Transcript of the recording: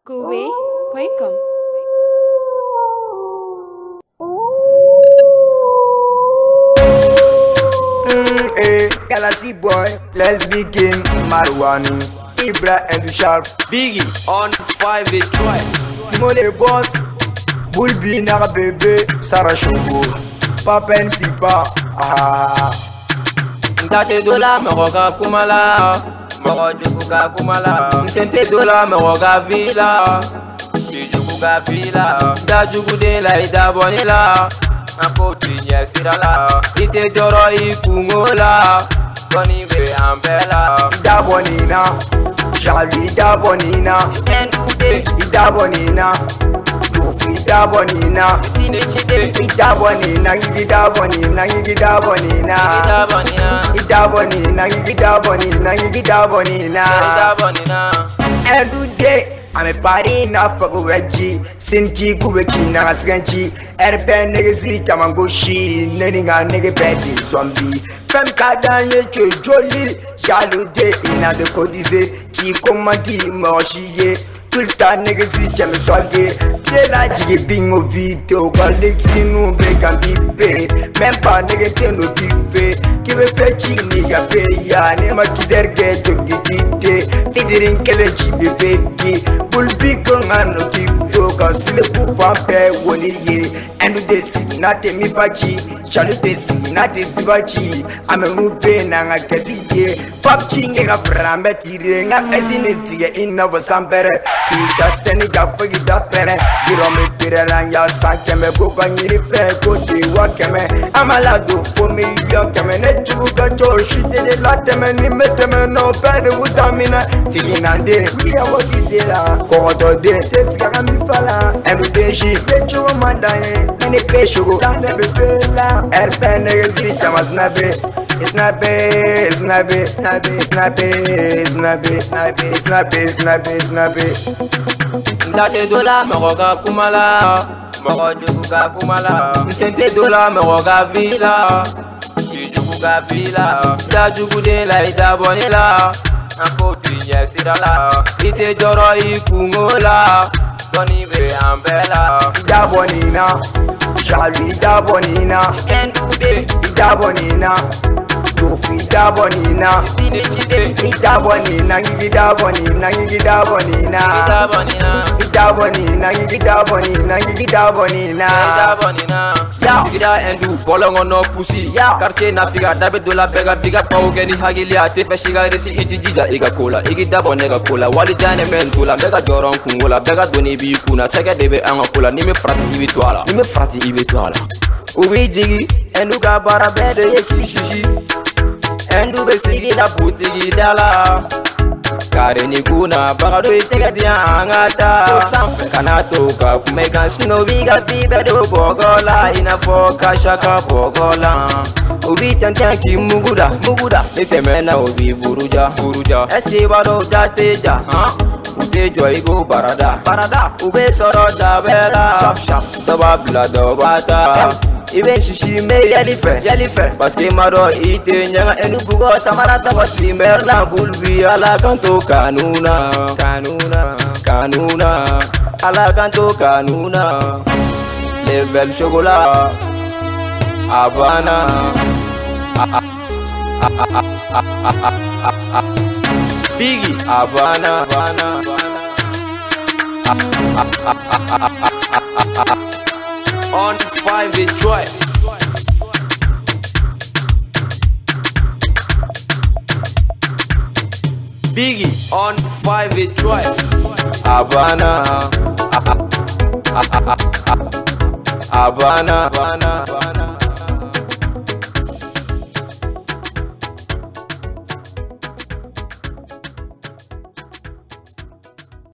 Kuwait, welcome. Galaxy boy, let's begin. Marwani, Ibra and Sharp, Biggie on 5 with Troy. Simone Boss, Bulbi Nara Bebe, Sarah Shogo, Papa and Pipa. Ndate dola meroga kumala, moro jukuga kumala. Nsente dola meroga vila, jukuga vila. Da jukude la ida bonila, anko tinya sirala. Ite joro ikungola, koni be ambela. Ida bonina, Charlie Ida bonina, Ida bonina. Ida bonina, Ida bonina, Ida bonina, Ida bonina, Ida bonina, Ida bonina, Ida bonina. Every day I'm a party na fago veji, sinti kuweki na skanchi, erbe negezi tamangoshi, neninga nege bedi zombie. Fem kadanye che joli, jaloude ina de codize, chi komandi mochiye. Tout le temps négasi j'aime soigner. De la jigi bingo vidéo Galaxy nous bégan bipé. Même pas négaté nous bipé. Qui me fait chini ya peya. Nema qui dergue to gigite. Fidirin kele jibe veki. Bulbi kongano ki foka. Si le pouvoir faire woniye. Endo desi na te mi fachi. Chalu desi na te zibachi. Ame mouve na nga kesiye. Pap chinge ga frambe tire. Nga esine tige ina vasambere. Ika seni ga fagi da pere. Giro me pire ranya sa keme. Goga nyiri fe kote wa keme. Amalado po million keme. Ne chugu ga choshi de la teme. Ni me teme no pere utamina. Figi nande kuya wasi de la. Koto de teska ga mi fala. Endo de shi de chugu mandaye. Nini pe shugu tane be fela. Erpe negezi jama snabe. Snabe, snabe, snabe, snabe, snabe, snabe, snabe, snabe, snabe. Ndate dola meroga kumala, moro jukuga kumala. Nsente dola meroga vila, jukuga vila. Da jukude la ida bonila, anko tinya sirala. Ite joro ikungola, koni be ambela. Ida bonina, Charlie Ida bonina, Ida bonina. Ida bonina, Ida bonina, Ida bonina, Ida bonina, Ida bonina, Ida bonina, Ida bonina. Sigida endu bolong ono pussy. Quartier na figa dabe dola bega biga pao geni hagili ate fe shiga resi iti jija iga kola. Igi dabo nega kola. Wali jane mentula bega joron kungola bega doni bi kuna sega debe anga kola. Nime frati ibi twala. Nime frati ibi twala. Ubi jigi endu ga bara bede ye kishishi. Endu be sigi la putigi dala. Kare ni kuna bagado itega dia angata. Kana toka kumeka sino biga fibe do bogola. Ina foka shaka bogola. Ubi tantia ki muguda, muguda. Nitemena ubi buruja, buruja. Eski bado jateja, ute joy go barada, barada. Ube soro da bela, shop shop. Doba bla dobata. Ibe shishi me yalife parce que maro ite nyanga enu bugo samarata wasi merna bulbi ala kanto kanuna ala kanto kanuna level chocolat Havana Biggie Havana on 5 with Troy. Biggie on 5 with Troy. Havana.